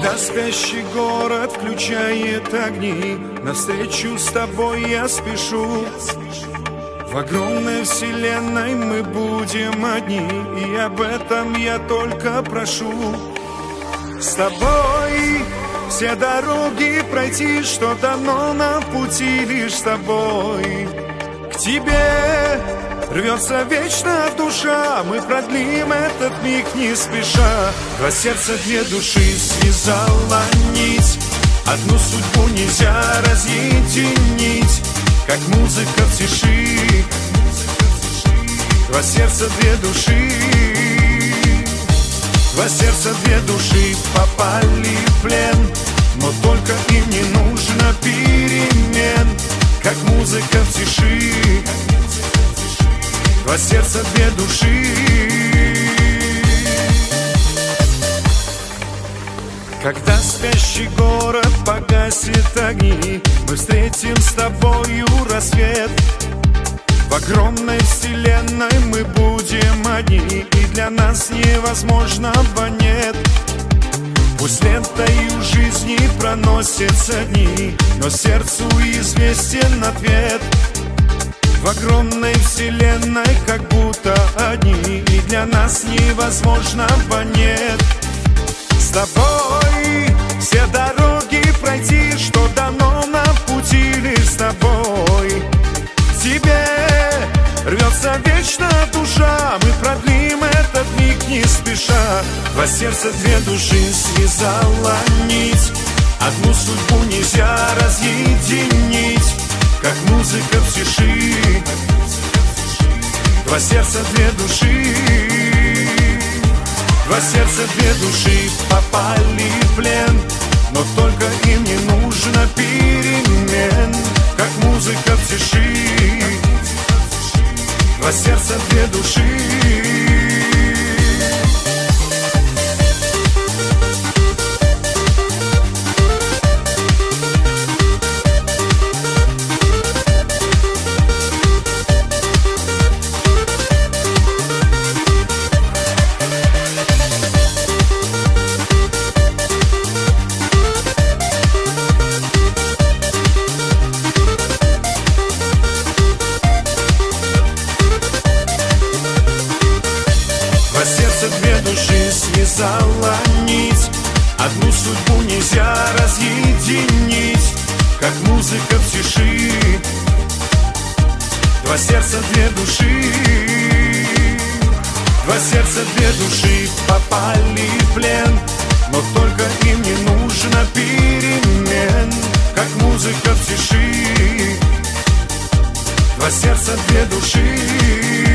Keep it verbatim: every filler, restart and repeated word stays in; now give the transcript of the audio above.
Когда спящий город включает огни, навстречу с тобой я спешу. В огромной вселенной мы будем одни, и об этом я только прошу. С тобой все дороги пройти, что дано на пути лишь с тобой. К тебе рвется вечная душа, мы продлим этот миг не спеша. Два сердца, две души связала нить, одну судьбу нельзя разъединить, как музыка в тиши. Два сердца, две души, два сердца, две души попали в плен, но только им не нужно перемен, как музыка в тиши. Два сердца, две души. Когда спящий город погасит огни, мы встретим с тобою рассвет. В огромной вселенной мы будем одни, и для нас невозможного нет. Пусть лентою жизни проносятся дни, но сердцу известен ответ. В огромной вселенной как будто одни, и для нас невозможного нет. С тобой все дороги пройти, что дано на пути лишь с тобой. К тебе рвется вечная душа, мы продлим этот миг не спеша. Два сердца, две души связала нить, одну судьбу нельзя разъединить, как музыка в тиши. Два сердца, две души, два сердца, две души попали в плен, но только им не нужно перемен, как музыка в тиши. Два сердца, две души. Две души связала нить, одну судьбу нельзя разъединить, как музыка в тиши. Два сердца, две души, два сердца, две души попали в плен, но только им не нужно перемен, как музыка в тиши. Два сердца, две души.